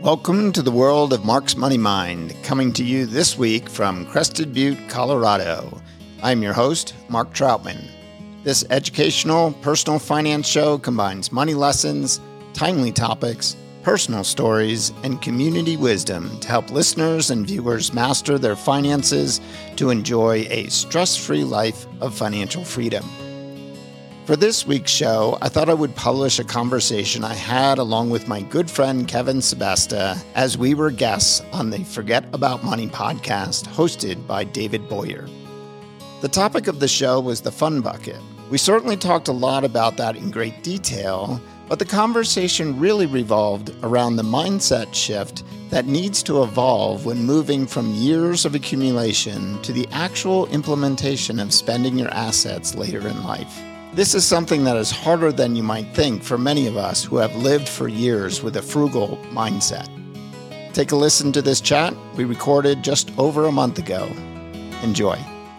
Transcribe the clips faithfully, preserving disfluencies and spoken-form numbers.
Welcome to the world of Mark's Money Mind, coming to you this week from Crested Butte, Colorado. I'm your host, Mark Troutman. This educational, personal finance show combines money lessons, timely topics, personal stories, and community wisdom to help listeners and viewers master their finances to enjoy a stress-free life of financial freedom. For this week's show, I thought I would publish a conversation I had along with my good friend Kevin Sebesta as we were guests on the Forget About Money podcast hosted by David Boyer. The topic of the show was the fun bucket. We certainly talked a lot about that in great detail, but the conversation really revolved around the mindset shift that needs to evolve when moving from years of accumulation to the actual implementation of spending your assets later in life. This is something that is harder than you might think for many of us who have lived for years with a frugal mindset. Take a listen to this chat we recorded just over a month ago. Enjoy.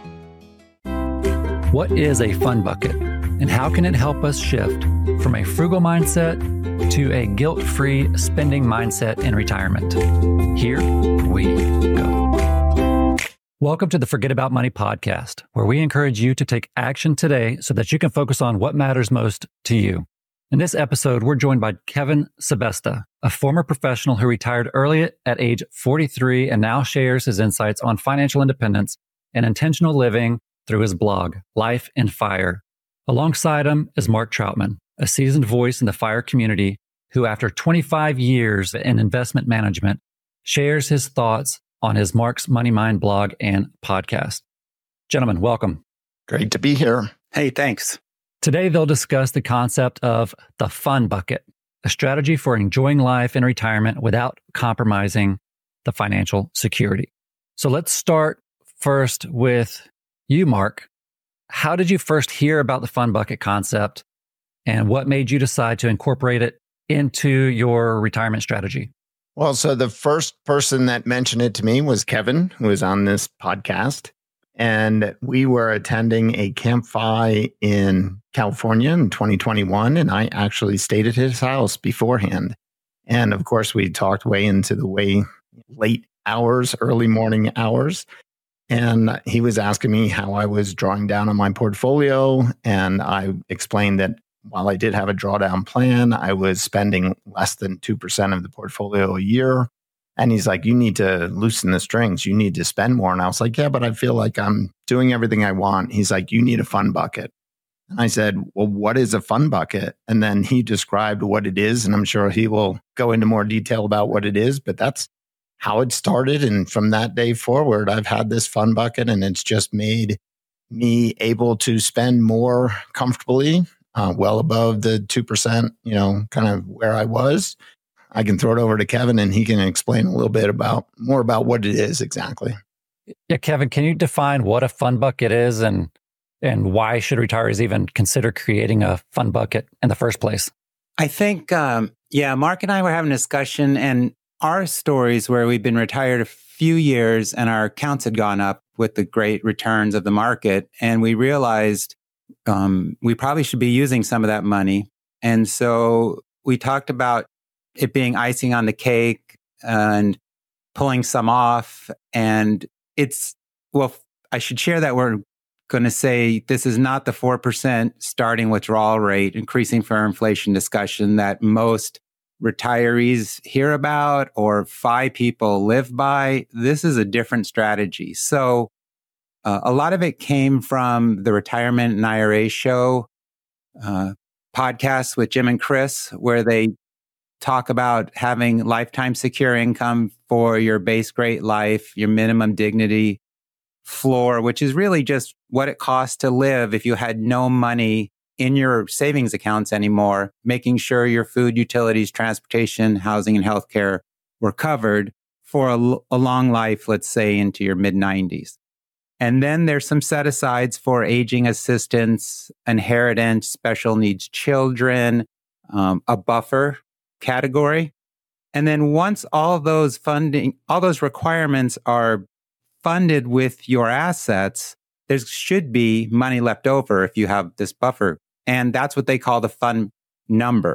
What is a fun bucket, and how can it help us shift from a frugal mindset to a guilt-free spending mindset in retirement? Here we go. Welcome to the Forget About Money podcast, where we encourage you to take action today so that you can focus on what matters most to you. In this episode, we're joined by Kevin Sebesta, a former professional who retired early at age forty-three and now shares his insights on financial independence and intentional living through his blog, Life in Fire. Alongside him is Mark Troutman, a seasoned voice in the FIRE community who, after twenty-five years in investment management, shares his thoughts on his Mark's Money Mind blog and podcast. Gentlemen, welcome. Great to be here. Hey, thanks. Today, they'll discuss the concept of the fun bucket, a strategy for enjoying life in retirement without compromising the financial security. So let's start first with you, Mark. How did you first hear about the fun bucket concept, and what made you decide to incorporate it into your retirement strategy? Well, so the first person that mentioned it to me was Kevin, who was on this podcast. And we were attending a Camp Fi in California in twenty twenty-one. And I actually stayed at his house beforehand. And of course, we talked way into the way late hours, early morning hours. And he was asking me how I was drawing down on my portfolio. And I explained that while I did have a drawdown plan, I was spending less than two percent of the portfolio a year. And he's like, you need to loosen the strings. You need to spend more. And I was like, yeah, but I feel like I'm doing everything I want. He's like, you need a fun bucket. And I said, well, what is a fun bucket? And then he described what it is. And I'm sure he will go into more detail about what it is, but that's how it started. And from that day forward, I've had this fun bucket, and it's just made me able to spend more comfortably. Uh, well above the two percent, you know, kind of where I was. I can throw it over to Kevin, and he can explain a little bit about more about what it is exactly. Yeah, Kevin, can you define what a fun bucket is, and and why should retirees even consider creating a fun bucket in the first place? I think, um, yeah, Mark and I were having a discussion, and our stories where we've been retired a few years and our accounts had gone up with the great returns of the market. And we realized Um, we probably should be using some of that money. And so we talked about it being icing on the cake and pulling some off. And it's, well, I should share that we're going to say this is not the four percent starting withdrawal rate, increasing for inflation discussion that most retirees hear about or F I people live by. This is a different strategy. So Uh, a lot of it came from the Retirement and I R A Show uh, podcast with Jim and Chris, where they talk about having lifetime secure income for your base great life, your minimum dignity floor, which is really just what it costs to live if you had no money in your savings accounts anymore, making sure your food, utilities, transportation, housing, and healthcare were covered for a, a long life, let's say into your mid nineties. And then there's some set asides for aging assistance, inheritance, special needs children, um, a buffer category. And then once all those funding, all those requirements are funded with your assets, there should be money left over if you have this buffer. And that's what they call the fund number.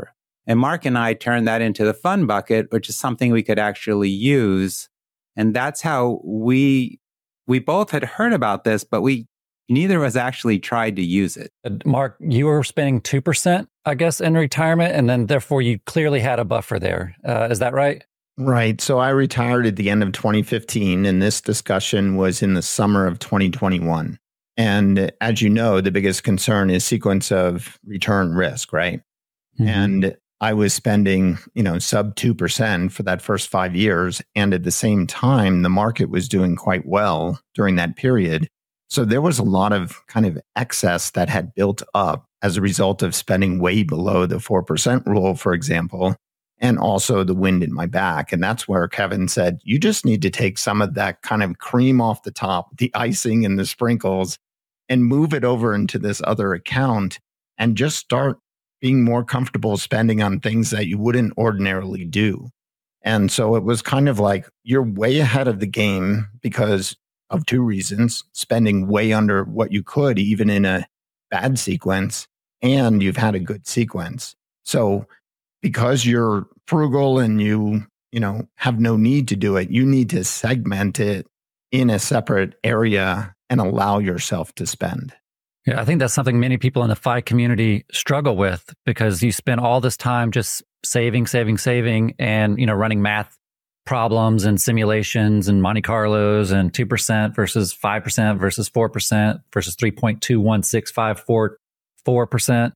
And Mark and I turned that into the fun bucket, which is something we could actually use. And that's how we we both had heard about this, but we neither of us actually tried to use it. Uh, Mark, you were spending two percent, I guess, in retirement, and then therefore you clearly had a buffer there. Uh, is that right? Right. So I retired at the end of twenty fifteen, and this discussion was in the summer of twenty twenty-one. And as you know, the biggest concern is sequence of return risk, right? Mm-hmm. And I was spending, you know, sub two percent for that first five years. And at the same time, the market was doing quite well during that period. So there was a lot of kind of excess that had built up as a result of spending way below the four percent rule, for example, and also the wind in my back. And that's where Kevin said, you just need to take some of that kind of cream off the top, the icing and the sprinkles, and move it over into this other account and just start being more comfortable spending on things that you wouldn't ordinarily do. And so it was kind of like you're way ahead of the game because of two reasons: spending way under what you could, even in a bad sequence, and you've had a good sequence. So because you're frugal and you, you know, have no need to do it, you need to segment it in a separate area and allow yourself to spend. Yeah, I think that's something many people in the F I community struggle with, because you spend all this time just saving, saving, saving, and, you know, running math problems and simulations and Monte Carlos and two percent versus five percent versus four percent versus three point two one six five four four percent.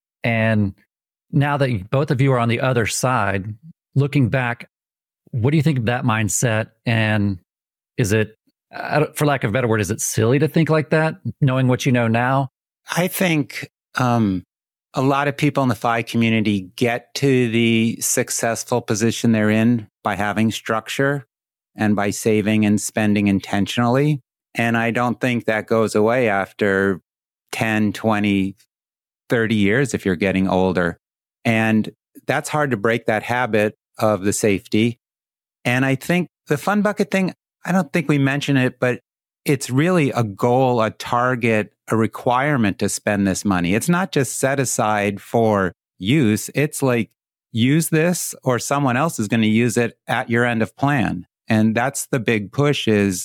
And now that you, both of you are on the other side, looking back, what do you think of that mindset? And is it, for lack of a better word, is it silly to think like that, knowing what you know now? I think um, a lot of people in the F I community get to the successful position they're in by having structure and by saving and spending intentionally. And I don't think that goes away after ten, twenty, thirty years if you're getting older. And that's hard to break that habit of the safety. And I think the fun bucket thing, I don't think we mention it, but it's really a goal, a target, a requirement to spend this money. It's not just set aside for use. It's like, use this or someone else is going to use it at your end of plan. And that's the big push, is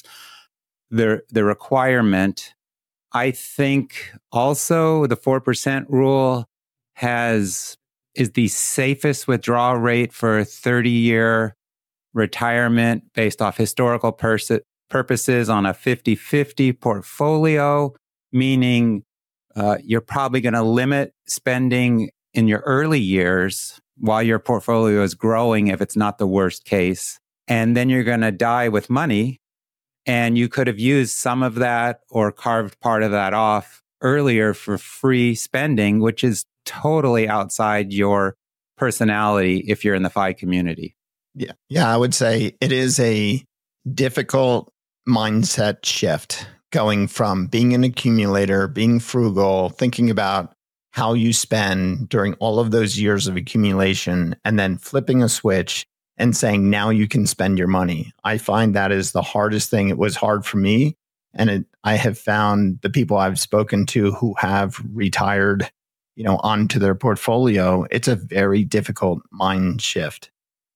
the, the requirement. I think also the four percent rule has is the safest withdrawal rate for a thirty-year retirement based off historical pers- purposes on a fifty-fifty portfolio, meaning uh, you're probably going to limit spending in your early years while your portfolio is growing, if it's not the worst case. And then you're going to die with money. And you could have used some of that or carved part of that off earlier for free spending, which is totally outside your personality if you're in the F I community. Yeah. Yeah, I would say it is a difficult mindset shift, going from being an accumulator, being frugal, thinking about how you spend during all of those years of accumulation, and then flipping a switch and saying, now you can spend your money. I find that is the hardest thing. It was hard for me. And it, I have found the people I've spoken to who have retired, you know, onto their portfolio, it's a very difficult mind shift.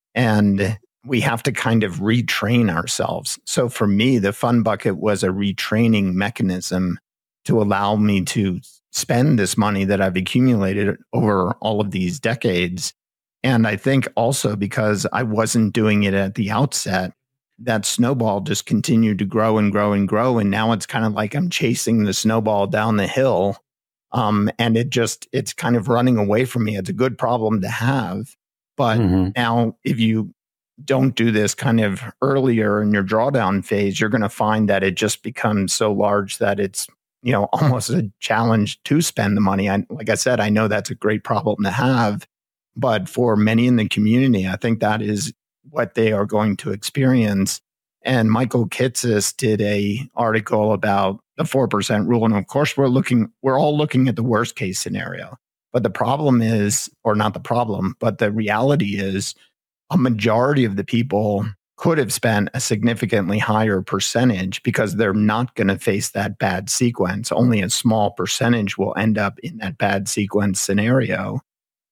And we have to kind of retrain ourselves. So for me, the fun bucket was a retraining mechanism to allow me to spend this money that I've accumulated over all of these decades. And I think also because I wasn't doing it at the outset, that snowball just continued to grow and grow and grow. And now it's kind of like I'm chasing the snowball down the hill. Um, and it just, it's kind of running away from me. It's a good problem to have. But mm-hmm. now if you don't do this kind of earlier in your drawdown phase, you're going to find that it just becomes so large that it's, you know, almost a challenge to spend the money. I, like I said, I know that's a great problem to have, but for many in the community, I think that is what they are going to experience. And Michael Kitces did a article about the four percent rule. And of course, we're looking, we're all looking at the worst case scenario. But the problem is, or not the problem, but the reality is a majority of the people could have spent a significantly higher percentage because they're not going to face that bad sequence. Only a small percentage will end up in that bad sequence scenario.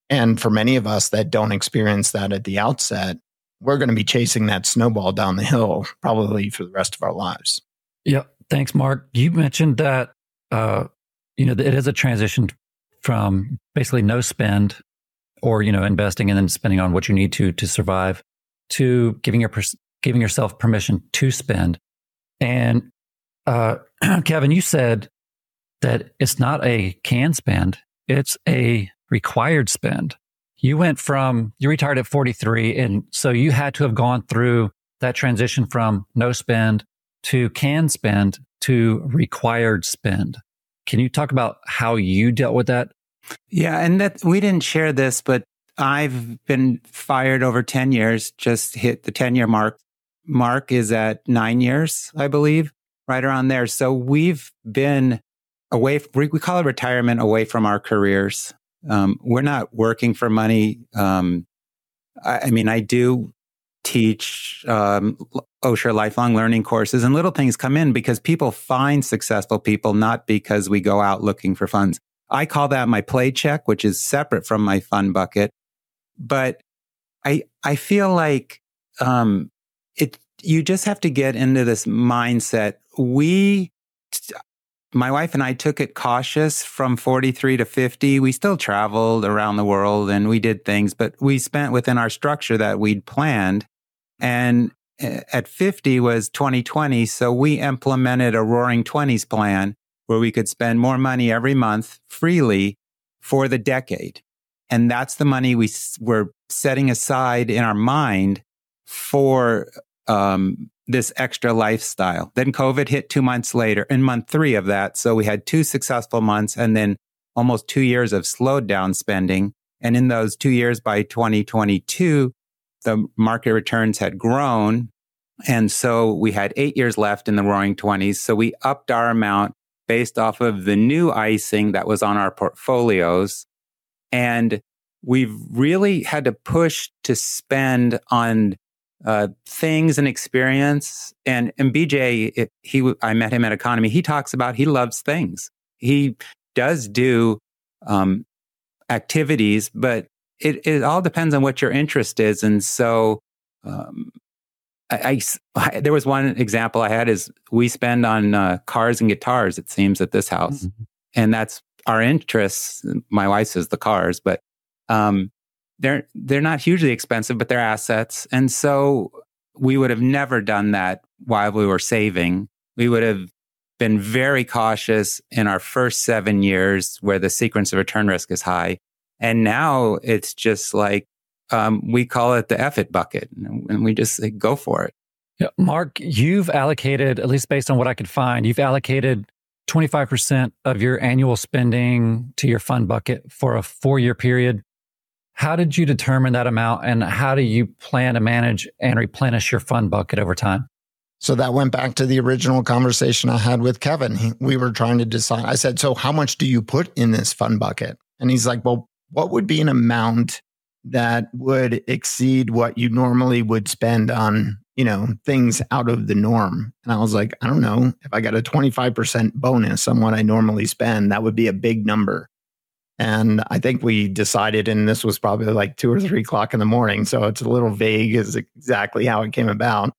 And for many of us that don't experience that at the outset, we're going to be chasing that snowball down the hill probably for the rest of our lives. Yeah. Thanks, Mark. You mentioned that, uh, you know, it is a transition from basically no spend or, you know, investing and then spending on what you need to to survive to giving your giving yourself permission to spend. And uh, Kevin, you said that it's not a can spend, it's a required spend. You went from, you retired at forty-three, and so you had to have gone through that transition from no spend to can spend to required spend. Can you talk about how you dealt with that? Yeah, and that we didn't share this, but I've been fired over ten years, just hit the ten-year mark. Mark is at nine years, I believe, right around there. So we've been away, we call it retirement, away from our careers. Um, we're not working for money. Um, I, I mean, I do teach um, Osher lifelong learning courses, and little things come in because people find successful people, not because we go out looking for funds. I call that my play check, which is separate from my fund bucket. But I I feel like um, it. You just have to get into this mindset. We, my wife and I, took it cautious from forty-three to fifty. We still traveled around the world and we did things, but we spent within our structure that we'd planned. And at fifty was twenty twenty, so we implemented a Roaring Twenties plan where we could spend more money every month freely for the decade. And that's the money we were setting aside in our mind for um, this extra lifestyle. Then COVID hit two months later, in month three of that. So we had two successful months and then almost two years of slowed down spending. And in those two years by twenty twenty-two, the market returns had grown. And so we had eight years left in the Roaring Twenties. So we upped our amount based off of the new icing that was on our portfolios. And we've really had to push to spend on uh, things and experience. And, and B J, it, he, I met him at Economy. He talks about, he loves things. He does do um, activities, but it, it all depends on what your interest is. And so um, I, I, I, there was one example I had is we spend on uh, cars and guitars, it seems, at this house. Mm-hmm. And that's our interests. My wife says the cars, but um, they're they're not hugely expensive, but they're assets. And so we would have never done that while we were saving. We would have been very cautious in our first seven years where the sequence of return risk is high. And now it's just like, um, we call it the F it bucket, and we just say, go for it. Yeah, Mark, you've allocated, at least based on what I could find, you've allocated twenty-five percent of your annual spending to your fund bucket for a four-year period. How did you determine that amount, and how do you plan to manage and replenish your fund bucket over time? So that went back to the original conversation I had with Kevin. He, we were trying to decide. I said, so how much do you put in this fund bucket? And he's like, well, what would be an amount that would exceed what you normally would spend on, you know, things out of the norm? And I was like, I don't know. If I got a twenty-five percent bonus on what I normally spend, that would be a big number. And I think we decided, and this was probably like two or three o'clock in the morning, so it's a little vague as exactly how it came about.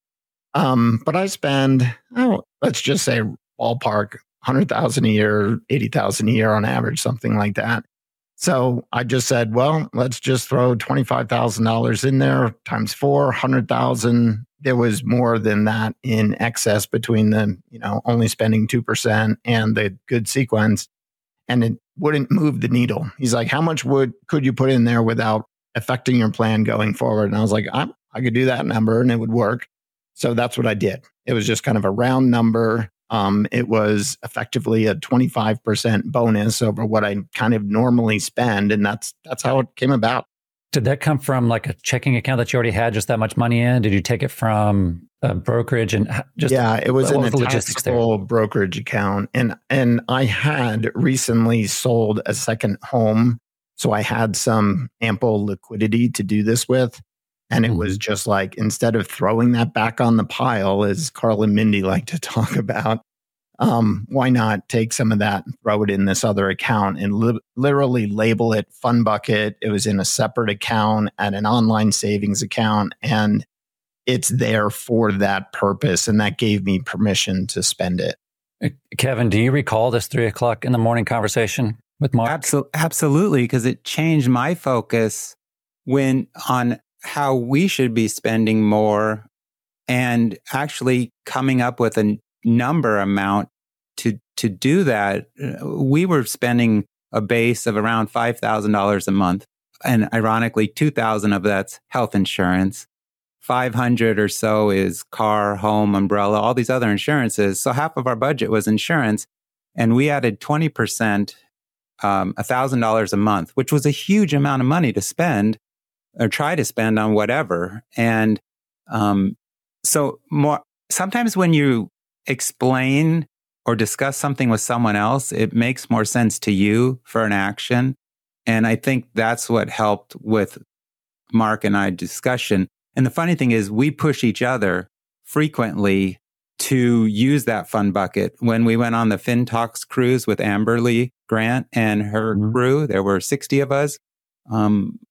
Um, but I spend, oh, let's just say ballpark, one hundred thousand dollars a year, eighty thousand dollars a year on average, something like that. So I just said, well, let's just throw twenty-five thousand dollars in there times four, one hundred thousand dollars. There was more than that in excess between the, you know, only spending two percent and the good sequence. And it wouldn't move the needle. He's like, how much would could you put in there without affecting your plan going forward? And I was like, I, I could do that number and it would work. So that's what I did. It was just kind of a round number. Um, it was effectively a twenty-five percent bonus over what I kind of normally spend. And that's that's how it came about. Did that come from like a checking account that you already had just that much money in? Did you take it from a brokerage and just? Yeah, it was in a taxable brokerage account. And, and I had recently sold a second home. So I had some ample liquidity to do this with. And it was just like, instead of throwing that back on the pile, as Carl and Mindy like to talk about, um, why not take some of that and throw it in this other account and li- literally label it Fund Bucket. It was in a separate account at an online savings account, and it's there for that purpose. And that gave me permission to spend it. Kevin, do you recall this three o'clock in the morning conversation with Mark? Absolutely, absolutely, because it changed my focus when on how we should be spending more and actually coming up with a number amount to to do that. We were spending a base of around five thousand dollars a month. And ironically, two thousand dollars of that's health insurance. five hundred dollars or so is car, home, umbrella, all these other insurances. So half of our budget was insurance. And we added twenty percent, um, one thousand dollars a month, which was a huge amount of money to spend or try to spend on whatever. And um, so more sometimes when you explain or discuss something with someone else, it makes more sense to you for an action. And I think that's what helped with Mark and I discussion. And the funny thing is we push each other frequently to use that fund bucket. When we went on the FinTalks cruise with Amberly Grant and her mm-hmm. crew, there were sixty of us. Um,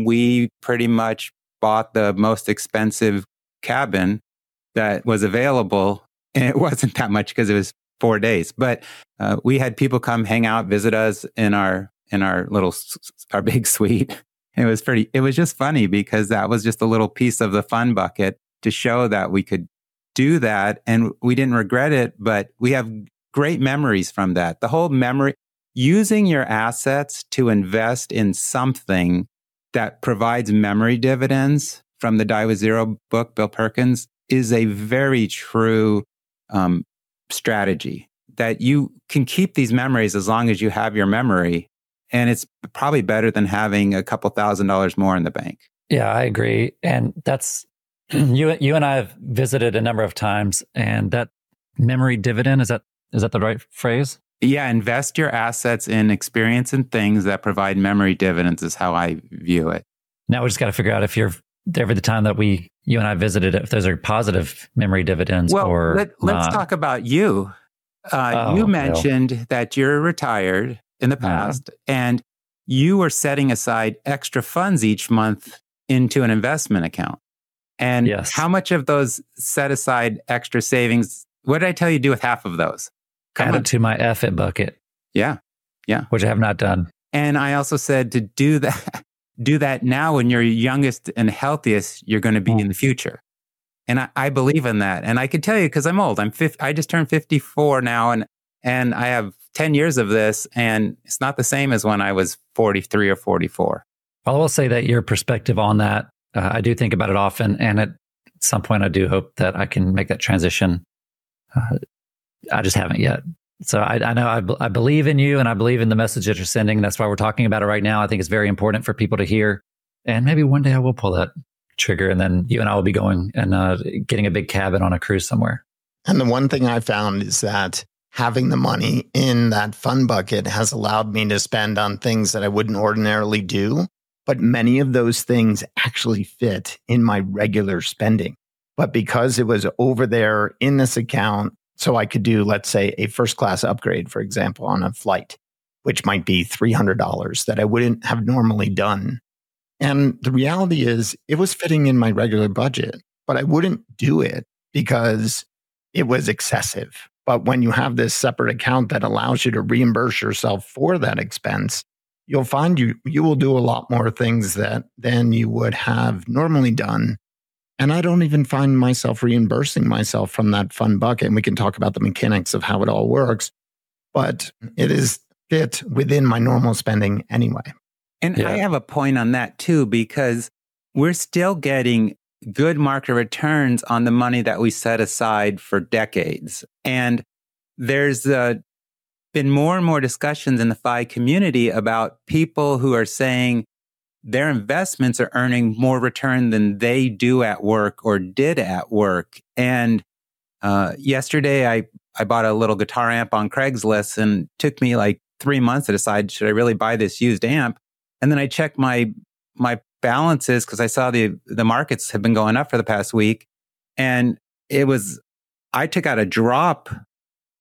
we pretty much bought the most expensive cabin that was available. And it wasn't that much because it was four days, but uh, we had people come hang out, visit us in our in our little our big suite. It was pretty. It was just funny because that was just a little piece of the fun bucket to show that we could do that, and we didn't regret it. But we have great memories from that. The whole memory, using your assets to invest in something that provides memory dividends from the Die with Zero book, Bill Perkins, is a very true um, strategy that you can keep these memories as long as you have your memory. And it's probably better than having a couple thousand dollars more in the bank. Yeah, I agree. And that's, you you and I have visited a number of times, and that memory dividend, is that is that the right phrase? Yeah, invest your assets in experience and things that provide memory dividends is how I view it. Now we just got to figure out if you're every the time that we you and I visited, if those are positive memory dividends well, or let, let's not. talk about you. Uh, oh, you mentioned no. that you're retired in the past, uh-huh. and you were setting aside extra funds each month into an investment account. And yes. how much of those set aside extra savings, what did I tell you to do with half of those? Come Added on. To my F it bucket. Yeah. Yeah. Which I have not done. And I also said to do that, do that now when you're youngest and healthiest, you're going to be mm. in the future. And I, I believe in that. And I can tell you, because I'm old, I'm fifty, I just turned fifty-four now, and and I have ten years of this, and it's not the same as when I was forty-three or forty-four. I will say that your perspective on that, uh, I do think about it often. And at some point, I do hope that I can make that transition. Uh, I just haven't yet. So I, I know I, b- I believe in you, and I believe in the message that you're sending. That's why we're talking about it right now. I think it's very important for people to hear. And maybe one day I will pull that trigger, and then you and I will be going and uh, getting a big cabin on a cruise somewhere. And the one thing I found is that having the money in that fund bucket has allowed me to spend on things that I wouldn't ordinarily do. But many of those things actually fit in my regular spending. But because it was over there in this account, so I could do, let's say, a first class upgrade, for example, on a flight, which might be three hundred dollars that I wouldn't have normally done. And the reality is it was fitting in my regular budget, but I wouldn't do it because it was excessive. But when you have this separate account that allows you to reimburse yourself for that expense, you'll find you you will do a lot more things that than you would have normally done. And I don't even find myself reimbursing myself from that fund bucket. And we can talk about the mechanics of how it all works, but it is fit within my normal spending anyway. And yeah. I have a point on that too, because we're still getting good market returns on the money that we set aside for decades. And there's uh, been more and more discussions in the F I community about people who are saying their investments are earning more return than they do at work or did at work. And uh, yesterday, I, I bought a little guitar amp on Craigslist, and it took me like three months to decide, should I really buy this used amp? And then I checked my my balances because I saw the the markets have been going up for the past week. And it was, I took out a drop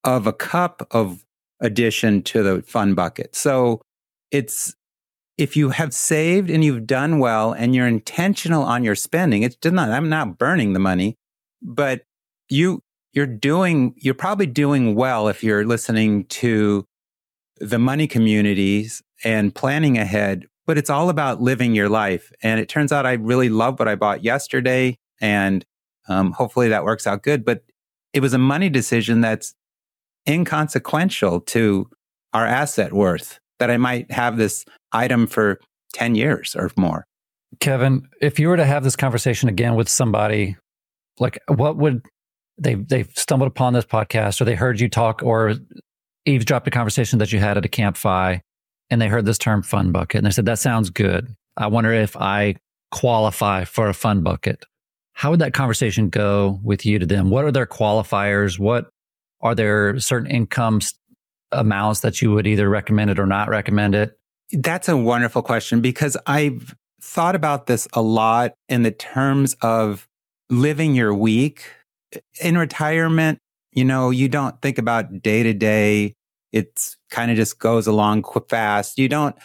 of a cup of addition to the fund bucket. So it's, if you have saved and you've done well and you're intentional on your spending, it's not, I'm not burning the money, but you, you're doing, you're probably doing well if you're listening to the money communities and planning ahead, but it's all about living your life. And it turns out I really love what I bought yesterday, and um, hopefully that works out good. But it was a money decision that's inconsequential to our asset worth, that I might have this item for ten years or more. Kevin, if you were to have this conversation again with somebody, like what would they, they've stumbled upon this podcast, or they heard you talk or eavesdropped a conversation that you had at a campfire, and they heard this term fund bucket and they said, that sounds good. I wonder if I qualify for a fund bucket. How would that conversation go with you to them? What are their qualifiers? What are there certain income amounts that you would either recommend it or not recommend it? That's a wonderful question, because I've thought about this a lot in the terms of living your week. In retirement, you know, you don't think about day to day. It's kind of just goes along quick, fast. You don't,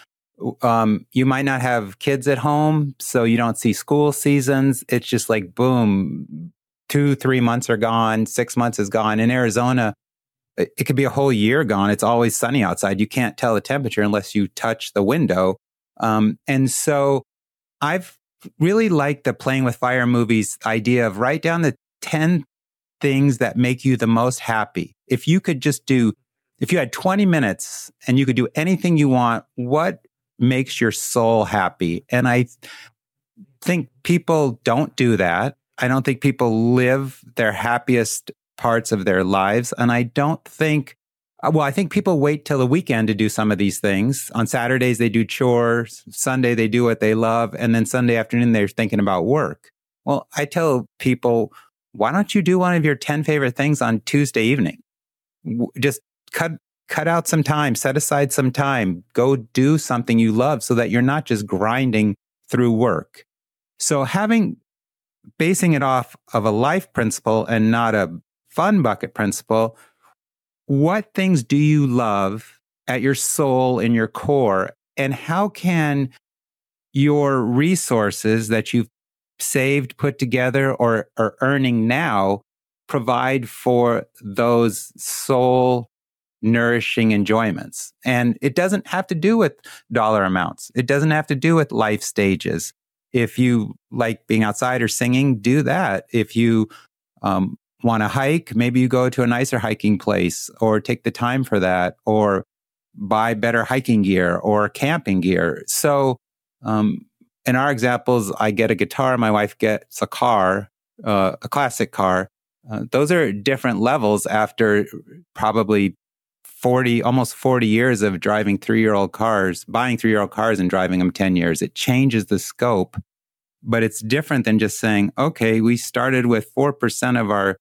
um, you might not have kids at home, so you don't see school seasons. It's just like, boom, two, three months are gone, six months is gone. In Arizona, it, it could be a whole year gone. It's always sunny outside. You can't tell the temperature unless you touch the window. Um, and so I've really liked the Playing with Fire movies idea of write down the ten things that make you the most happy. If you could just do, if you had twenty minutes and you could do anything you want, what makes your soul happy? And I think people don't do that. I don't think people live their happiest parts of their lives. And I don't think, well, I think people wait till the weekend to do some of these things. On Saturdays, they do chores. Sunday, they do what they love. And then Sunday afternoon, they're thinking about work. Well, I tell people, why don't you do one of your ten favorite things on Tuesday evening? Just cut cut out some time, set aside some time, go do something you love so that you're not just grinding through work. So having, basing it off of a life principle and not a fun bucket principle, what things do you love at your soul, in your core? And how can your resources that you've saved, put together, or are earning now provide for those soul nourishing enjoyments? And it doesn't have to do with dollar amounts. It doesn't have to do with life stages. If you like being outside or singing, do that. If you um, want to hike, maybe you go to a nicer hiking place or take the time for that, or buy better hiking gear or camping gear. So um, in our examples, I get a guitar, my wife gets a car, uh, a classic car. Uh, those are different levels after probably forty, almost forty years of driving three-year-old cars, buying three-year-old cars and driving them ten years. It changes the scope, but it's different than just saying, okay, we started with four percent of our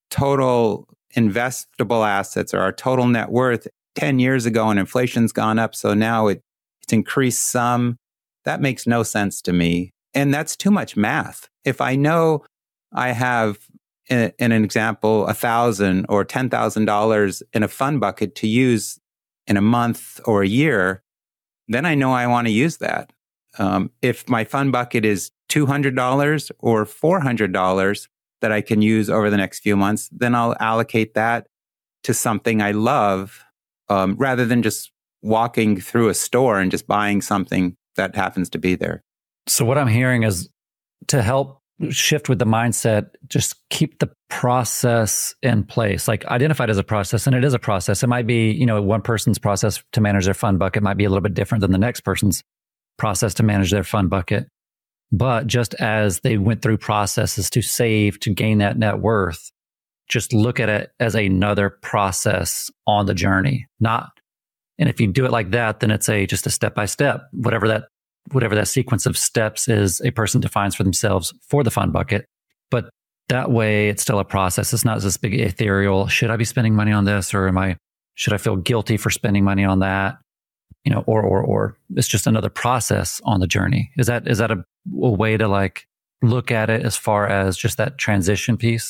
total investable assets or our total net worth ten years ago, and inflation's gone up, so now it, it's increased some. That makes no sense to me. And that's too much math. If I know I have, in, in an example, one thousand dollars or ten thousand dollars in a fund bucket to use in a month or a year, then I know I want to use that. Um, if my fund bucket is two hundred dollars or four hundred dollars that I can use over the next few months, then I'll allocate that to something I love, um, rather than just walking through a store and just buying something that happens to be there. So what I'm hearing is, to help shift with the mindset, just keep the process in place. Like, identify it as a process, and it is a process. It might be, you know, one person's process to manage their fund bucket might be a little bit different than the next person's process to manage their fund bucket. But just as they went through processes to save, to gain that net worth, just look at it as another process on the journey. Not, and if you do it like that, then it's a just a step by step, whatever that whatever that sequence of steps is a person defines for themselves for the fund bucket. But that way, it's still a process. It's not this big ethereal, should I be spending money on this, or am I, should I feel guilty for spending money on that? You know, or, or, or it's just another process on the journey. Is that, is that a, a way to like look at it as far as just that transition piece?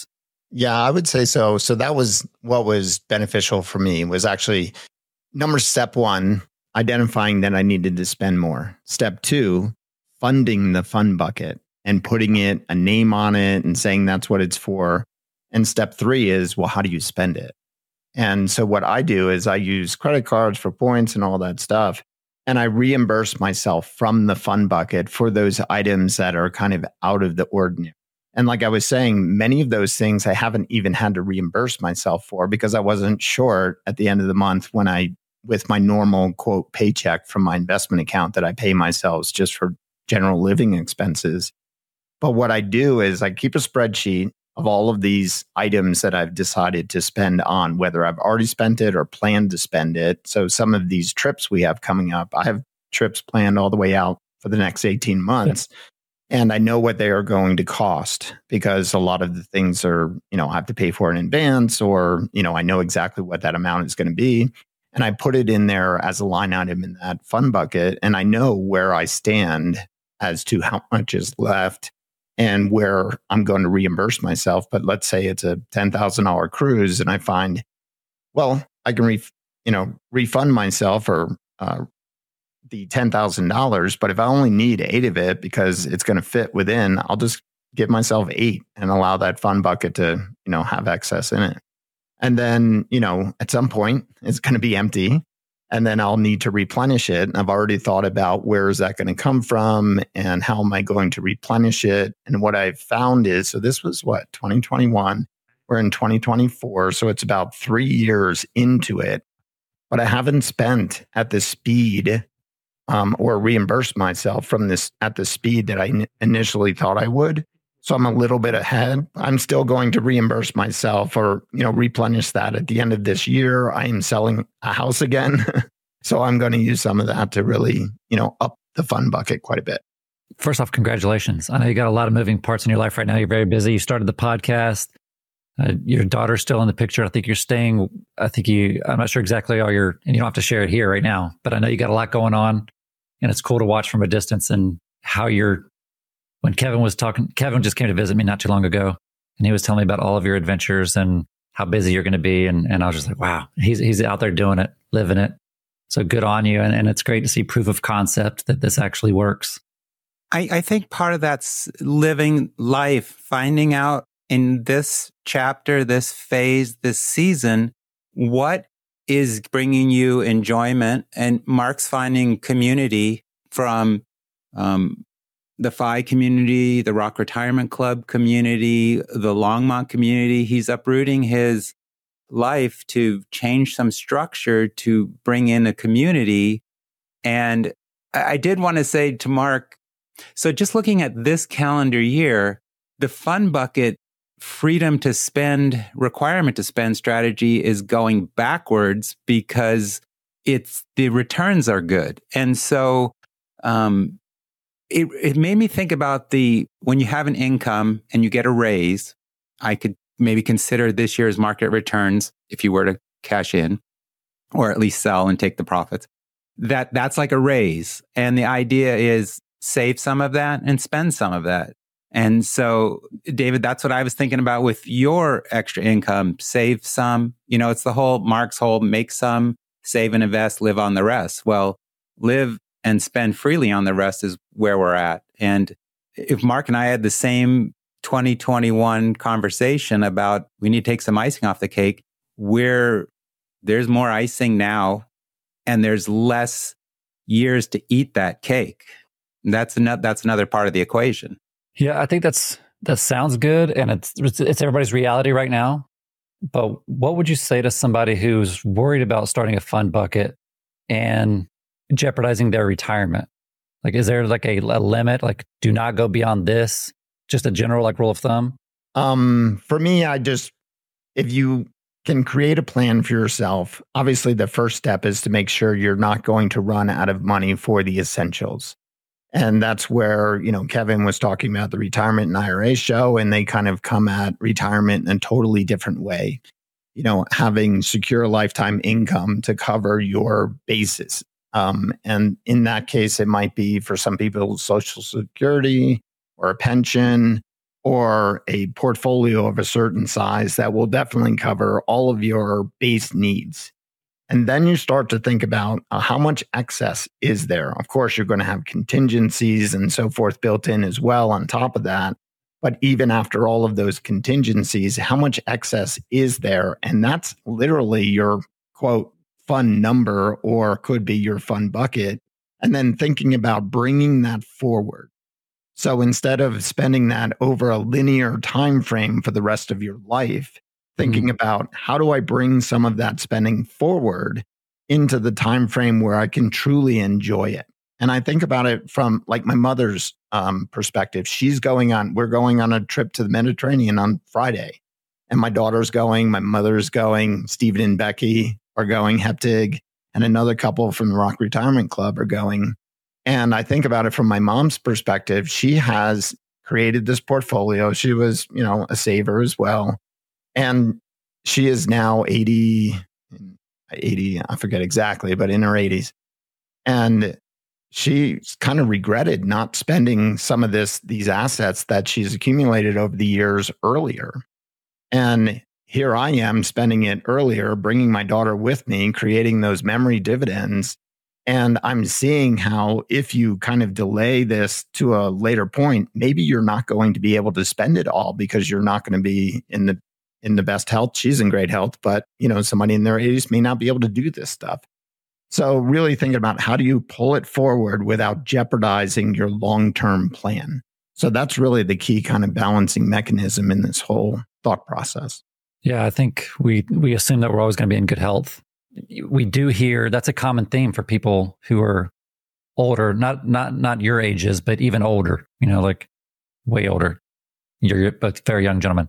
Yeah, I would say so. So that was what was beneficial for me was actually number step one, identifying that I needed to spend more. Step two, funding the fund bucket and putting it a name on it and saying that's what it's for. And step three is, well, how do you spend it? And so what I do is I use credit cards for points and all that stuff. And I reimburse myself from the fund bucket for those items that are kind of out of the ordinary. And like I was saying, many of those things I haven't even had to reimburse myself for because I wasn't short at the end of the month when I, with my normal quote paycheck from my investment account that I pay myself just for general living expenses. But what I do is I keep a spreadsheet of all of these items that I've decided to spend on, whether I've already spent it or planned to spend it. So some of these trips we have coming up, I have trips planned all the way out for the next eighteen months. And I know what they are going to cost because a lot of the things are, you know, I have to pay for in advance or, you know, I know exactly what that amount is going to be. And I put it in there as a line item in that fund bucket. And I know where I stand as to how much is left and where I'm going to reimburse myself. But let's say it's a ten thousand dollars cruise and I find, well, I can, re- you know, refund myself or uh, the ten thousand dollars. But if I only need eight of it because it's going to fit within, I'll just give myself eight and allow that fund bucket to, you know, have excess in it. And then, you know, at some point it's going to be empty and then I'll need to replenish it. And I've already thought about where is that going to come from and how am I going to replenish it? And what I've found is, so this was what, twenty twenty-one, we're in twenty twenty-four. So it's about three years into it, but I haven't spent at the speed um, or reimbursed myself from this at the speed that I n- initially thought I would. So I'm a little bit ahead. I'm still going to reimburse myself or, you know, replenish that at the end of this year. I am selling a house again. So I'm going to use some of that to really, you know, up the fund bucket quite a bit. First off, congratulations. I know you got a lot of moving parts in your life right now. You're very busy. You started the podcast. Uh, your daughter's still in the picture. I think you're staying, I think you, I'm not sure exactly all your, and you don't have to share it here right now, but I know you got a lot going on and it's cool to watch from a distance and how you're, when Kevin was talking, Kevin just came to visit me not too long ago, and he was telling me about all of your adventures and how busy you're going to be. And, and I was just like, wow, he's he's out there doing it, living it. So good on you. And, and it's great to see proof of concept that this actually works. I, I think part of that's living life, finding out in this chapter, this phase, this season, what is bringing you enjoyment. And Mark's finding community from um, the F I community, the Rock Retirement Club community, the Longmont community. He's uprooting his life to change some structure to bring in a community. And I did want to say to Mark, so just looking at this calendar year, the fund bucket freedom to spend, requirement to spend strategy is going backwards because it's the returns are good. And so um, it, it made me think about the, when you have an income and you get a raise, I could maybe consider this year's market returns if you were to cash in or at least sell and take the profits. That that's like a raise. And the idea is save some of that and spend some of that. And so, David, that's what I was thinking about with your extra income. Save some, you know, it's the whole Mark's whole make some, save and invest, live on the rest. Well, live and spend freely on the rest is where we're at. And if Mark and I had the same twenty twenty-one conversation about we need to take some icing off the cake, where there's more icing now and there's less years to eat that cake. That's another, that's another part of the equation. Yeah, I think that's that sounds good, and it's it's everybody's reality right now. But what would you say to somebody who's worried about starting a fund bucket and jeopardizing their retirement? Like, is there like a, a limit? Like, do not go beyond this? Just a general like rule of thumb? Um, for me, I just, if you can create a plan for yourself, obviously the first step is to make sure you're not going to run out of money for the essentials. And that's where, you know, Kevin was talking about the retirement and I R A show, and they kind of come at retirement in a totally different way. You know, having secure lifetime income to cover your basis. Um, and in that case, it might be for some people, Social Security or a pension. or a portfolio of a certain size that will definitely cover all of your base needs. And then you start to think about uh, how much excess is there. Of course, you're going to have contingencies and so forth built in as well on top of that. But even after all of those contingencies, how much excess is there? And that's literally your, quote, fund number, or could be your fund bucket. And then thinking about bringing that forward. So instead of spending that over a linear time frame for the rest of your life, thinking mm-hmm. about how do I bring some of that spending forward into the time frame where I can truly enjoy it. And I think about it from like my mother's um, perspective. She's going on, we're going on a trip to the Mediterranean on Friday. And my daughter's going, my mother's going, Stephen and Becky are going, Heptig, and another couple from the Rock Retirement Club are going. And I think about it from my mom's perspective. She has created this portfolio. She was, you know, a saver as well. And she is now eighty, eighty, I forget exactly, but in her eighties. And she's kind of regretted not spending some of this, these assets that she's accumulated over the years earlier. And here I am spending it earlier, bringing my daughter with me, creating those memory dividends. And I'm seeing how if you kind of delay this to a later point, maybe you're not going to be able to spend it all because you're not going to be in the in the best health. She's in great health, but you know, somebody in their eighties may not be able to do this stuff. So really thinking about how do you pull it forward without jeopardizing your long-term plan. So that's really the key kind of balancing mechanism in this whole thought process. Yeah, I think we we assume that we're always going to be in good health. We do hear that's a common theme for people who are older, not not not your ages, but even older, you know, like way older. You're both very young gentlemen.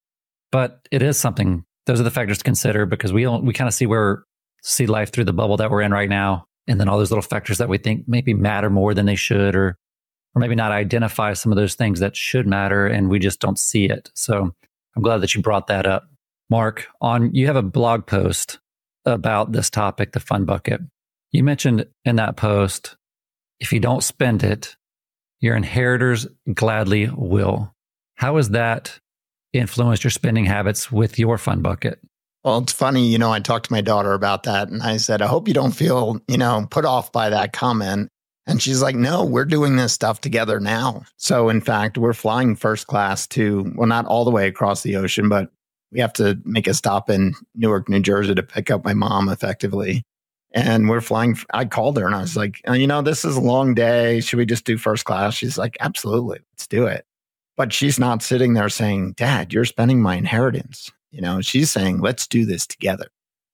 But it is something, those are the factors to consider because we don't, we kind of see where see life through the bubble that we're in right now. And then all those little factors that we think maybe matter more than they should, or or maybe not identify some of those things that should matter, and we just don't see it. So I'm glad that you brought that up. Mark, on you have a blog post about this topic, the fund bucket. You mentioned in that post, if you don't spend it, your inheritors gladly will. How has that influenced your spending habits with your fund bucket? Well, it's funny, you know, I talked to my daughter about that and I said, I hope you don't feel, you know, put off by that comment. And she's like, no, we're doing this stuff together now. So in fact, we're flying first class to, well, not all the way across the ocean, but we have to make a stop in Newark, New Jersey to pick up my mom effectively. And we're flying. I called her and I was like, you know, this is a long day. Should we just do first class? She's like, absolutely, let's do it. But she's not sitting there saying, Dad, you're spending my inheritance. You know, she's saying, let's do this together.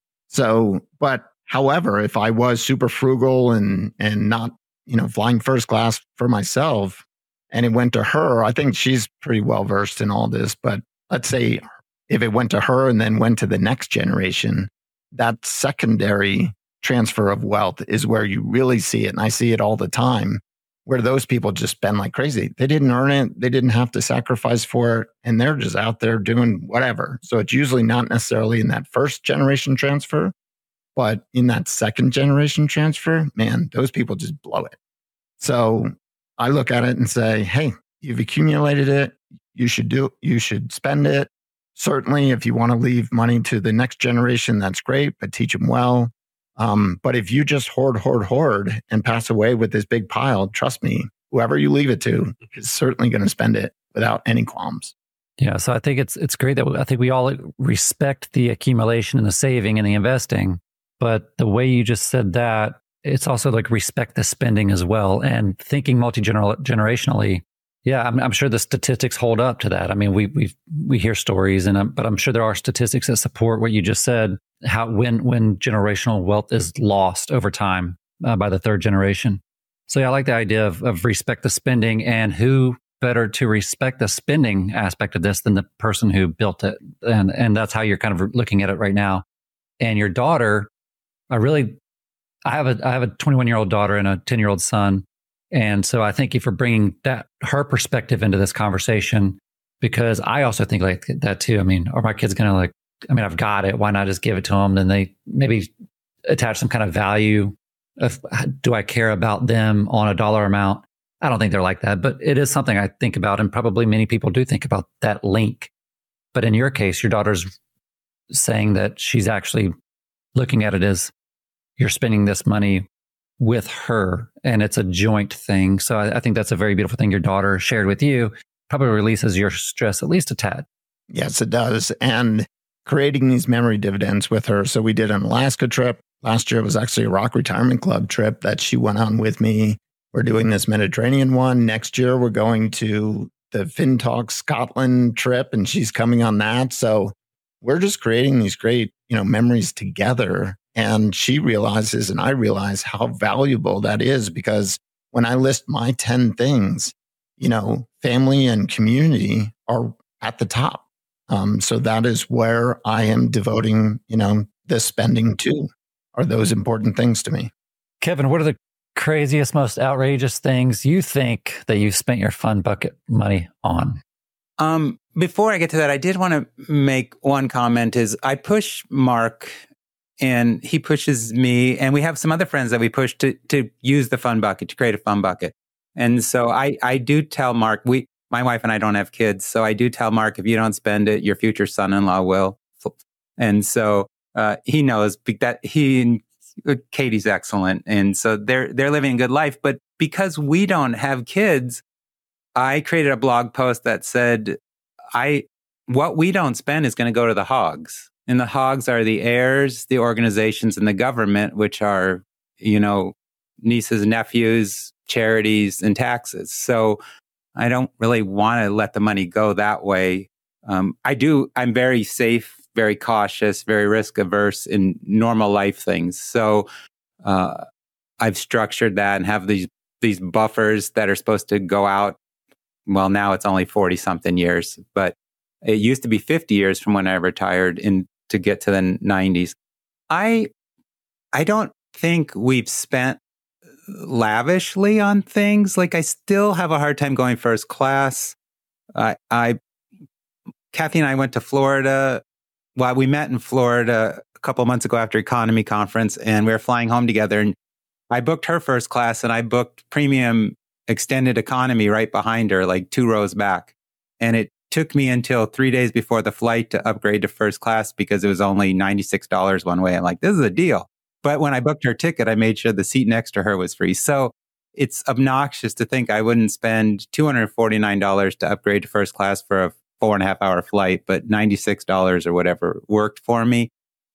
So, but however, if I was super frugal and, and not, you know, flying first class for myself and it went to her, I think she's pretty well versed in all this. But let's say if it went to her and then went to the next generation, that secondary transfer of wealth is where you really see it. And I see it all the time where those people just spend like crazy. They didn't earn it. They didn't have to sacrifice for it. And they're just out there doing whatever. So it's usually not necessarily in that first generation transfer, but in that second generation transfer, man, those people just blow it. So I look at it and say, hey, you've accumulated it. You should do, you should spend it. Certainly, if you want to leave money to the next generation, that's great, but teach them well. Um, but if you just hoard, hoard, hoard and pass away with this big pile, trust me, whoever you leave it to is certainly going to spend it without any qualms. Yeah. So I think it's it's great that we, I think we all respect the accumulation and the saving and the investing. But the way you just said that, it's also like respect the spending as well. And thinking multi-generationally, yeah, I'm, I'm sure the statistics hold up to that. I mean, we we we hear stories, and um, but I'm sure there are statistics that support what you just said. How when when generational wealth is lost over time uh, by the third generation. So yeah, I like the idea of of respect the spending, and who better to respect the spending aspect of this than the person who built it, and and that's how you're kind of looking at it right now. And your daughter, I really, I have a I have a twenty-one year old daughter and a ten year old son. And so I thank you for bringing that her perspective into this conversation, because I also think like that too. I mean, are my kids going to like, I mean, I've got it. Why not just give it to them? Then they maybe attach some kind of value of, do I care about them on a dollar amount? I don't think they're like that, but it is something I think about, and probably many people do think about that link. But in your case, your daughter's saying that she's actually looking at it as you're spending this money with her, and it's a joint thing. So I, I think that's a very beautiful thing your daughter shared with you. Probably releases your stress at least a tad. Yes, it does. And creating these memory dividends with her. So we did an Alaska trip. Last year, it was actually a Rock Retirement Club trip that she went on with me. We're doing this Mediterranean one. Next year, we're going to the FinTalk Scotland trip, and she's coming on that. So we're just creating these great, you know, memories together. And she realizes, and I realize how valuable that is, because when I list my ten things, you know, family and community are at the top. Um, so that is where I am devoting, you know, the spending to, are those important things to me. Kevin, what are the craziest, most outrageous things you think that you've spent your fun bucket money on? Um, before I get to that, I did want to make one comment is I push Mark and he pushes me, and we have some other friends that we push to, to use the fun bucket, to create a fun bucket. And so I, I do tell Mark, we, my wife and I don't have kids. So I do tell Mark, if you don't spend it, your future son-in-law will. And so uh, he knows that he, Katie's excellent. And so they're, they're living a good life. But because we don't have kids, I created a blog post that said, I, what we don't spend is going to go to the hogs. And the hogs are the heirs, the organizations, and the government, which are, you know, nieces, nephews, charities, and taxes. So I don't really want to let the money go that way. Um, I do. I'm very safe, very cautious, very risk averse in normal life things. So uh, I've structured that and have these these buffers that are supposed to go out. Well, now it's only forty something years, but it used to be fifty years from when I retired in to get to the nineties. I I don't think we've spent lavishly on things. Like I still have a hard time going first class. I, I, Kathy and I went to Florida. Well, we met in Florida a couple months ago after economy conference, and we were flying home together. And I booked her first class, and I booked premium extended economy right behind her, like two rows back. And it took me until three days before the flight to upgrade to first class because it was only ninety-six dollars one way. I'm like, this is a deal. But when I booked her ticket, I made sure the seat next to her was free. So it's obnoxious to think I wouldn't spend two hundred forty-nine dollars to upgrade to first class for a four and a half hour flight, but ninety-six dollars or whatever worked for me.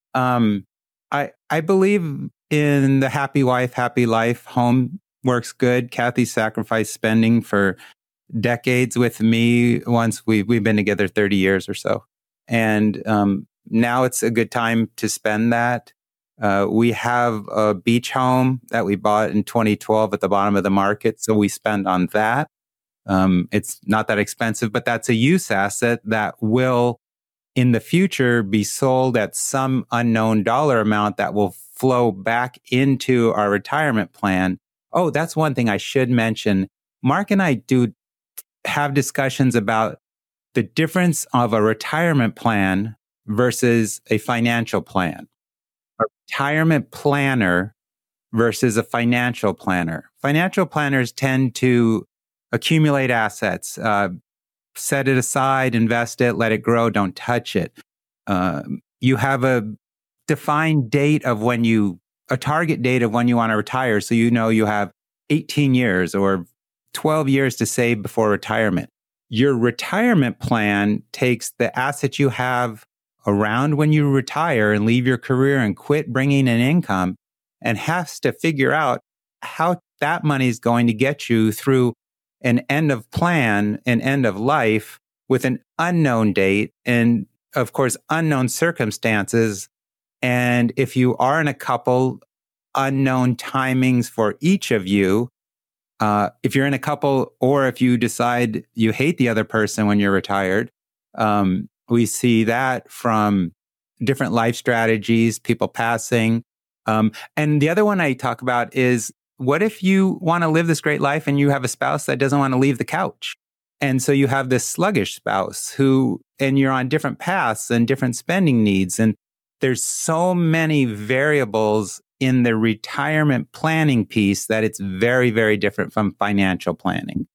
Um, I I believe in the happy wife, happy life. Home works good. Kathy sacrificed spending for decades with me. Once we we've been together thirty years or so, and um, now it's a good time to spend that. Uh, we have a beach home that we bought in twenty twelve at the bottom of the market. So we spend on that. Um, it's not that expensive, but that's a use asset that will in the future be sold at some unknown dollar amount that will flow back into our retirement plan. Oh, that's one thing I should mention. Mark and I do have discussions about the difference of a retirement plan versus a financial plan. A retirement planner versus a financial planner. Financial planners tend to accumulate assets, uh, set it aside, invest it, let it grow, don't touch it. Uh, you have a defined date of when you, a target date of when you want to retire. So you know you have eighteen years or twelve years to save before retirement. Your retirement plan takes the assets you have around when you retire and leave your career and quit bringing in income and has to figure out how that money is going to get you through an end of plan, an end of life with an unknown date and, of course, unknown circumstances. And if you are in a couple, unknown timings for each of you. Uh, if you're in a couple or if you decide you hate the other person when you're retired, um, we see that from different life strategies, people passing. Um, and the other one I talk about is, what if you want to live this great life and you have a spouse that doesn't want to leave the couch? And so you have this sluggish spouse who, and you're on different paths and different spending needs. And there's so many variables in the retirement planning piece that it's very, very different from financial planning.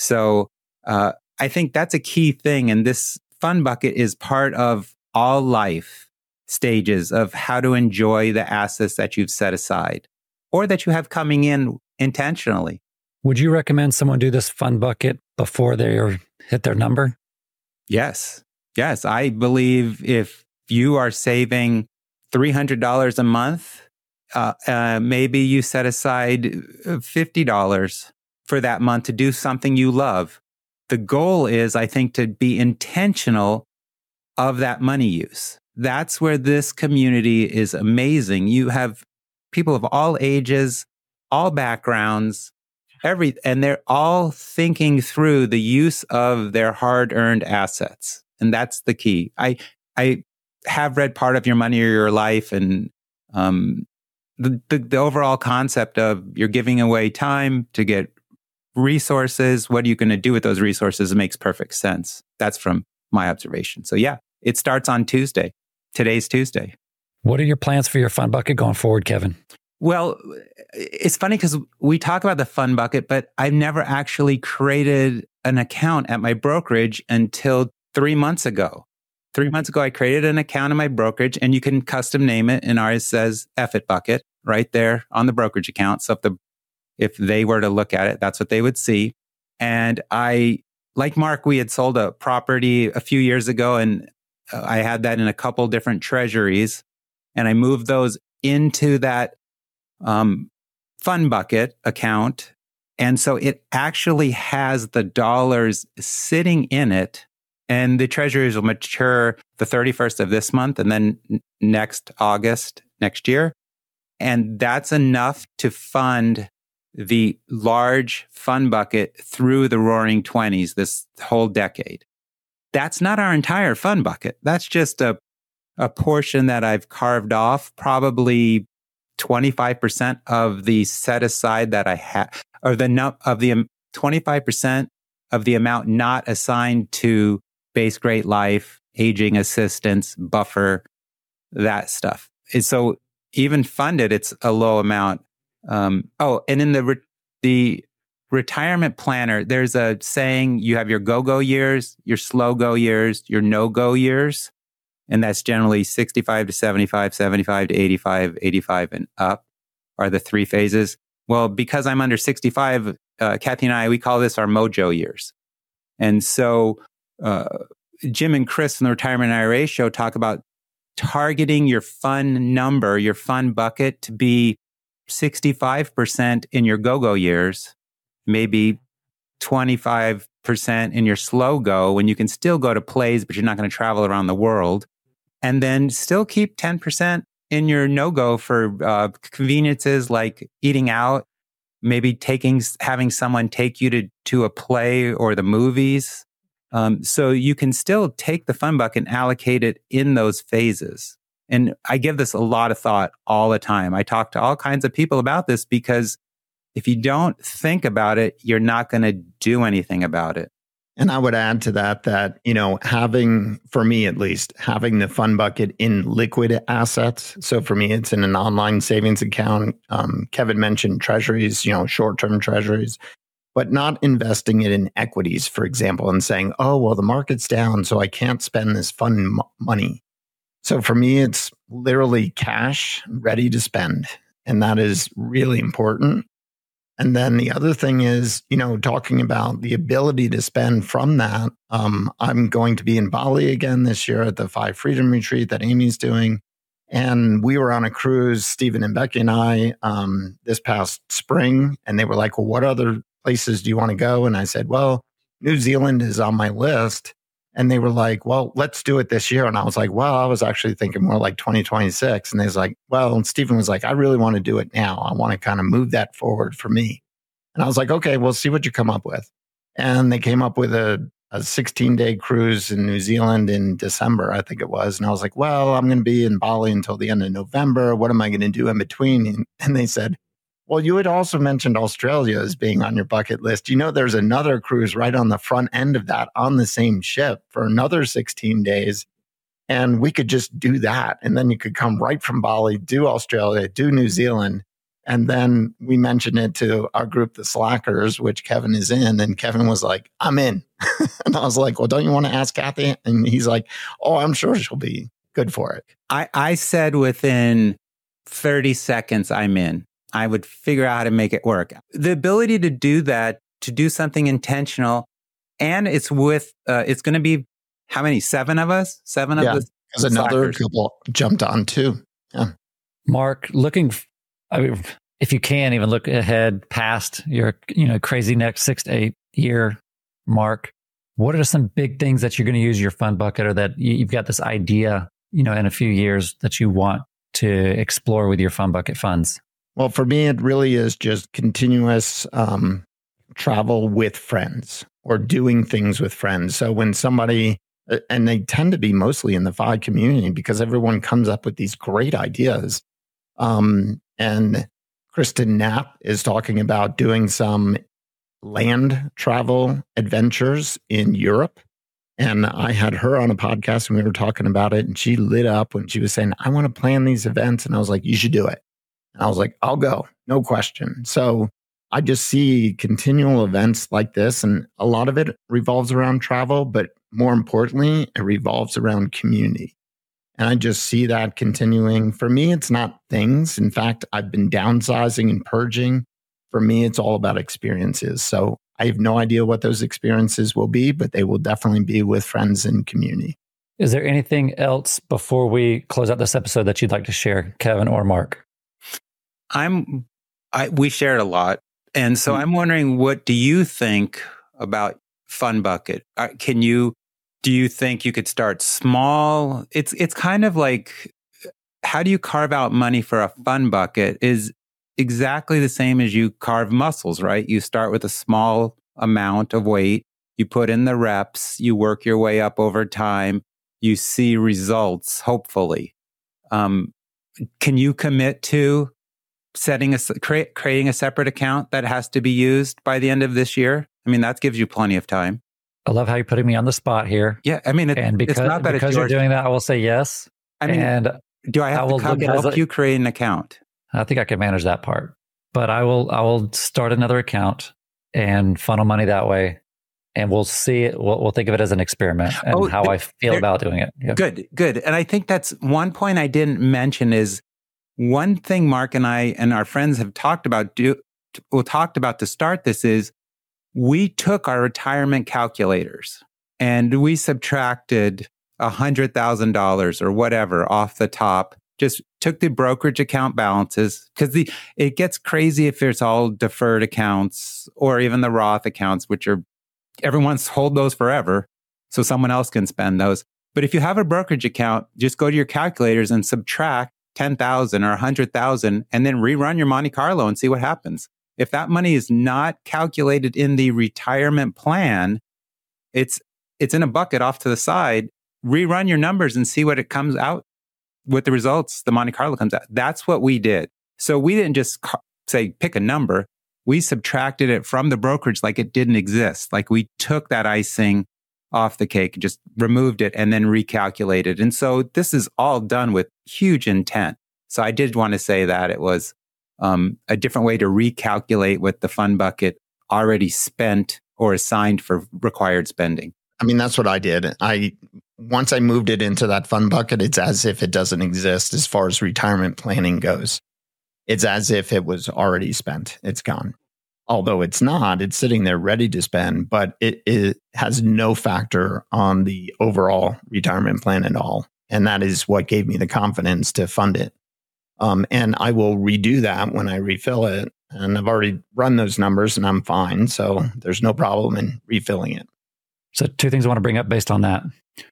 So uh, I think that's a key thing. And this fund bucket is part of all life stages of how to enjoy the assets that you've set aside or that you have coming in intentionally. Would you recommend someone do this fund bucket before they are, hit their number? Yes. Yes. I believe if you are saving three hundred dollars a month, uh, uh, maybe you set aside fifty dollars for that month to do something you love. The goal is, I think, to be intentional of that money use. That's where this community is amazing. You have people of all ages, all backgrounds, every, and they're all thinking through the use of their hard-earned assets. And that's the key. I, I have read Part of Your Money or Your Life, and um, the, the, the overall concept of you're giving away time to get resources. What are you going to do with those resources? It makes perfect sense. That's from my observation. So yeah, it starts on Tuesday. Today's Tuesday. What are your plans for your fund bucket going forward, Kevin? Well, it's funny because we talk about the fund bucket, but I've never actually created an account at my brokerage until three months ago. Three months ago, I created an account in my brokerage, and you can custom name it. And ours says F It Bucket right there on the brokerage account. So if the if they were to look at it, that's what they would see. And I, like Mark, we had sold a property a few years ago, and I had that in a couple different treasuries, and I moved those into that um, fund bucket account. And so it actually has the dollars sitting in it, and the treasuries will mature the thirty-first of this month and then next August next year. And that's enough to fund the large fund bucket through the roaring twenties this whole decade. That's not our entire fund bucket. That's just a, a portion that I've carved off, probably twenty-five percent of the set aside that I have, or the no, of the um, twenty-five percent of the amount not assigned to base Great Life, aging assistance, buffer, that stuff. And so even funded, it's a low amount. Um, oh, and in the re- the retirement planner, there's a saying: you have your go-go years, your slow-go years, your no-go years. And that's generally sixty-five to seventy-five, seventy-five to eighty-five, eighty-five and up are the three phases. Well, because I'm under sixty-five, uh, Kathy and I, we call this our mojo years. And so uh, Jim and Chris from the Retirement I R A show talk about targeting your fund number, your fund bucket to be sixty-five percent in your go-go years, maybe twenty-five percent in your slow-go when you can still go to plays, but you're not going to travel around the world. And then still keep ten percent in your no-go for uh, conveniences like eating out, maybe taking, having someone take you to, to a play or the movies. Um, so you can still take the fund bucket and allocate it in those phases. And I give this a lot of thought all the time. I talk to all kinds of people about this because if you don't think about it, you're not going to do anything about it. And I would add to that, that, you know, having, for me at least, having the fund bucket in liquid assets. So for me, it's in an online savings account. Um, Kevin mentioned treasuries, you know, short-term treasuries, but not investing it in equities, for example, and saying, oh, well, the market's down, so I can't spend this fund m- money. So for me, it's literally cash ready to spend. And that is really important. And then the other thing is, you know, talking about the ability to spend from that. Um, I'm going to be in Bali again this year at the Five Freedom Retreat that Amy's doing. And we were on a cruise, Stephen and Becky and I, um, this past spring. And they were like, well, what other places do you want to go? And I said, well, New Zealand is on my list. And they were like, well, let's do it this year. And I was like, well, I was actually thinking more like twenty twenty-six. And they was like, well, and Stephen was like, I really want to do it now. I want to kind of move that forward for me. And I was like, okay, we'll see what you come up with. And they came up with a, a sixteen-day cruise in New Zealand in December, I think it was. And I was like, well, I'm going to be in Bali until the end of November. What am I going to do in between? And they said, well, you had also mentioned Australia as being on your bucket list. You know, there's another cruise right on the front end of that on the same ship for another sixteen days. And we could just do that. And then you could come right from Bali, do Australia, do New Zealand. And then we mentioned it to our group, the Slackers, which Kevin is in. And Kevin was like, I'm in. And I was like, well, don't you want to ask Kathy? And he's like, oh, I'm sure she'll be good for it. I, I said within thirty seconds, I'm in. I would figure out how to make it work. The ability to do that, to do something intentional, and it's with, uh, it's going to be how many? Seven of us? Seven yeah, of the because another couple jumped on too. Yeah. Mark, looking, f- I mean, if you can even look ahead past your, you know, crazy next six to eight year mark, what are some big things that you're going to use your fund bucket, or that you, you've got this idea, you know, in a few years that you want to explore with your fund bucket funds? Well, for me, it really is just continuous um, travel with friends or doing things with friends. So when somebody, and they tend to be mostly in the F I community because everyone comes up with these great ideas. Um, and Kristen Knapp is talking about doing some land travel adventures in Europe. And I had her on a podcast and we were talking about it, and she lit up when she was saying, I want to plan these events. And I was like, you should do it. And I was like, I'll go, no question. So I just see continual events like this, and a lot of it revolves around travel, but more importantly, it revolves around community. And I just see that continuing. For me, it's not things. In fact, I've been downsizing and purging. For me, it's all about experiences. So I have no idea what those experiences will be, but they will definitely be with friends and community. Is there anything else before we close out this episode that you'd like to share, Kevin or Mark? I'm, I, we shared a lot. And so mm-hmm. I'm wondering, what do you think about Fund Bucket? Uh, can you, do you think you could start small? It's, it's kind of like, how do you carve out money for a Fund Bucket is exactly the same as you carve muscles, right? You start with a small amount of weight, you put in the reps, you work your way up over time, you see results, hopefully. Um, can you commit to setting a, cre- creating a separate account that has to be used by the end of this year? I mean, that gives you plenty of time. I love how you're putting me on the spot here. Yeah, I mean, it, and because, it's not that because it's you're doing that, I will say yes. I mean, and do I have I to will come help like, you create an account? I think I can manage that part, but I will. I will start another account and funnel money that way, and we'll see it. We'll, we'll think of it as an experiment and oh, how I feel there, about doing it. Yep. Good, good. And I think that's one point I didn't mention is one thing Mark and I and our friends have talked about. Do well, talked about to start this is we took our retirement calculators and we subtracted a hundred thousand dollars or whatever off the top. Just took the brokerage account balances, because the it gets crazy if it's all deferred accounts or even the Roth accounts, which are everyone's hold those forever, so someone else can spend those. But if you have a brokerage account, just go to your calculators and subtract ten thousand or a hundred thousand, and then rerun your Monte Carlo and see what happens. If that money is not calculated in the retirement plan, it's it's in a bucket off to the side. Rerun your numbers and see what it comes out. With the results, the Monte Carlo comes out. That's what we did. So we didn't just ca- say, pick a number. We subtracted it from the brokerage like it didn't exist. Like we took that icing off the cake, just removed it and then recalculated. And so this is all done with huge intent. So I did want to say that it was um, a different way to recalculate with the fund bucket already spent or assigned for required spending. I mean, that's what I did. I once I moved it into that fund bucket, it's as if it doesn't exist as far as retirement planning goes. It's as if it was already spent. It's gone. Although it's not, it's sitting there ready to spend, but it, it has no factor on the overall retirement plan at all. And that is what gave me the confidence to fund it. Um, and I will redo that when I refill it. And I've already run those numbers and I'm fine. So there's no problem in refilling it. So two things I want to bring up based on that.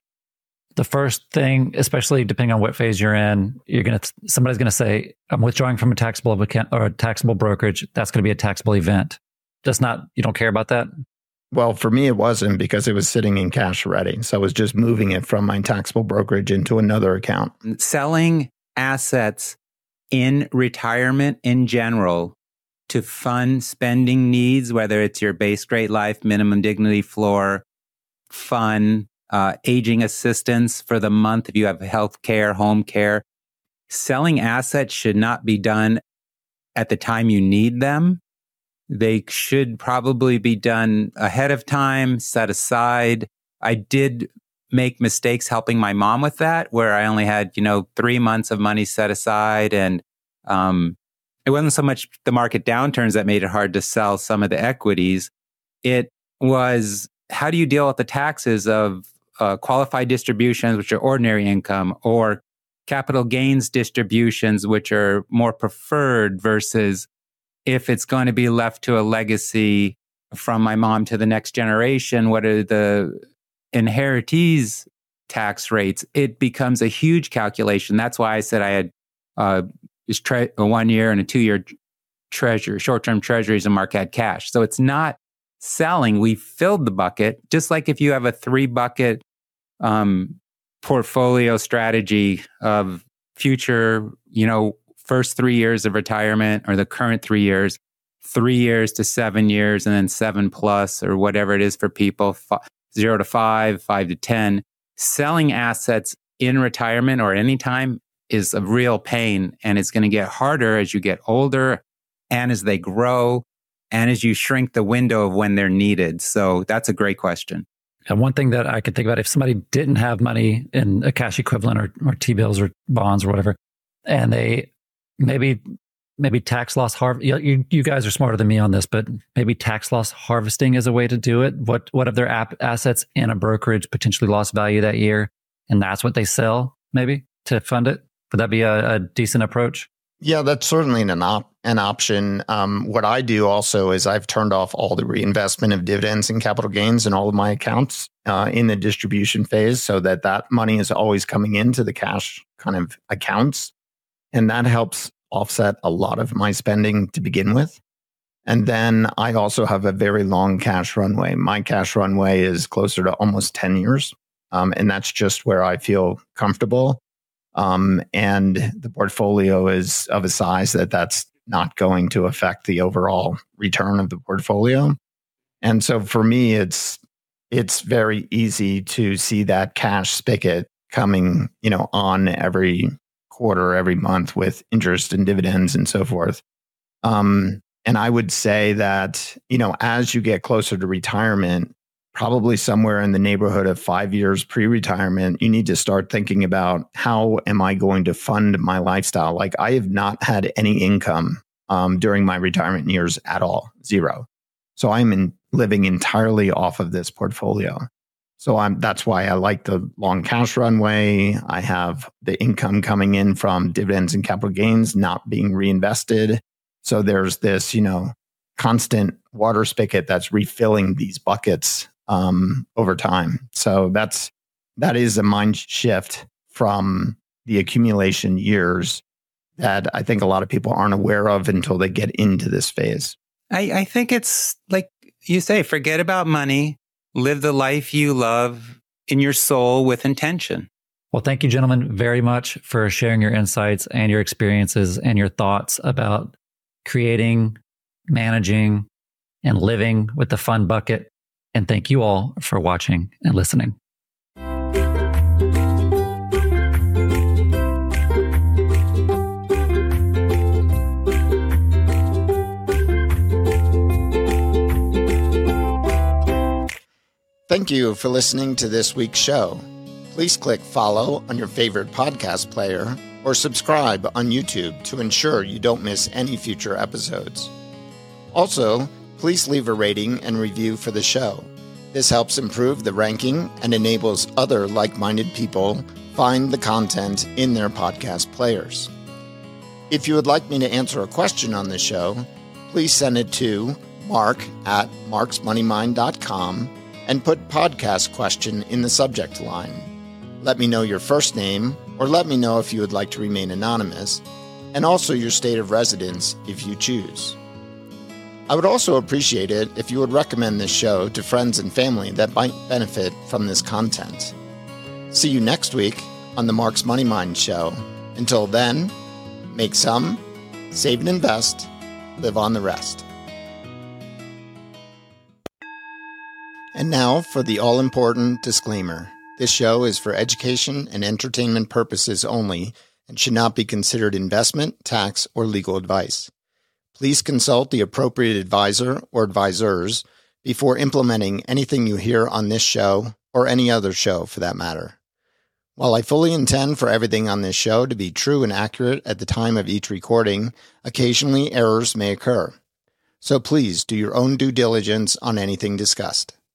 The first thing, especially depending on what phase you're in, you're going to somebody's going to say, "I'm withdrawing from a taxable account or a taxable brokerage. That's going to be a taxable event." That's not. You don't care about that? Well, for me, it wasn't because it was sitting in cash already. So I was just moving it from my taxable brokerage into another account. Selling assets in retirement in general to fund spending needs, whether it's your base rate life, minimum dignity floor, fun, uh, aging assistance for the month if you have health care, home care. Selling assets should not be done at the time you need them. They should probably be done ahead of time, set aside. I did make mistakes helping my mom with that, where I only had, you know, three months of money set aside. And um, it wasn't so much the market downturns that made it hard to sell some of the equities. It was, how do you deal with the taxes of uh, qualified distributions, which are ordinary income, or capital gains distributions, which are more preferred, versus if it's going to be left to a legacy from my mom to the next generation, what are the inheritees tax rates? It becomes a huge calculation. That's why I said I had uh, tre- a one year and a two year treasury, short-term treasuries, and Mark had cash. So it's not selling. We filled the bucket, just like if you have a three bucket um, portfolio strategy of future, you know, first three years of retirement, or the current three years, three years to seven years, and then seven plus, or whatever it is for people, f- zero to five, five to ten. Selling assets in retirement or anytime is a real pain, and it's going to get harder as you get older and as they grow and as you shrink the window of when they're needed. So that's a great question. And one thing that I could think about, if somebody didn't have money in a cash equivalent or, or T-bills or bonds or whatever, and they maybe maybe tax loss harvest, you, you guys are smarter than me on this, but maybe tax loss harvesting is a way to do it. What what if their app assets in a brokerage potentially lost value that year, and that's what they sell maybe to fund it? Would that be a, a decent approach? Yeah, that's certainly an op- an option. Um, what I do also is I've turned off all the reinvestment of dividends and capital gains in all of my accounts uh, in the distribution phase, so that that money is always coming into the cash kind of accounts. And that helps offset a lot of my spending to begin with. And then I also have a very long cash runway. My cash runway is closer to almost ten years. Um, and that's just where I feel comfortable. Um, and the portfolio is of a size that that's not going to affect the overall return of the portfolio. And so for me, it's it's very easy to see that cash spigot coming, you know, on every quarter, every month, with interest and dividends and so forth. Um, and I would say that, you know, as you get closer to retirement, probably somewhere in the neighborhood of five years pre-retirement, you need to start thinking about, how am I going to fund my lifestyle? Like, I have not had any income um, during my retirement years at all, zero. So I'm in, living entirely off of this portfolio. So I'm, that's why I like the long cash runway. I have the income coming in from dividends and capital gains not being reinvested. So there's this, you know, constant water spigot that's refilling these buckets um, over time. So that's, that is a mind shift from the accumulation years that I think a lot of people aren't aware of until they get into this phase. I, I think it's like you say, forget about money, live the life you love in your soul with intention. Well, thank you, gentlemen, very much for sharing your insights and your experiences and your thoughts about creating, managing, and living with the fun bucket. And thank you all for watching and listening. Thank you for listening to this week's show. Please click follow on your favorite podcast player or subscribe on YouTube to ensure you don't miss any future episodes. Also, please leave a rating and review for the show. This helps improve the ranking and enables other like-minded people find the content in their podcast players. If you would like me to answer a question on the show, please send it to mark at marks money mind dot com and put podcast question in the subject line. Let me know your first name, or let me know if you would like to remain anonymous, and also your state of residence if you choose. I would also appreciate it if you would recommend this show to friends and family that might benefit from this content. See you next week on the Mark's Money Mind Show. Until then, make some, save and invest, live on the rest. And now for the all-important disclaimer. This show is for education and entertainment purposes only and should not be considered investment, tax, or legal advice. Please consult the appropriate advisor or advisors before implementing anything you hear on this show or any other show for that matter. While I fully intend for everything on this show to be true and accurate at the time of each recording, occasionally errors may occur. So please do your own due diligence on anything discussed.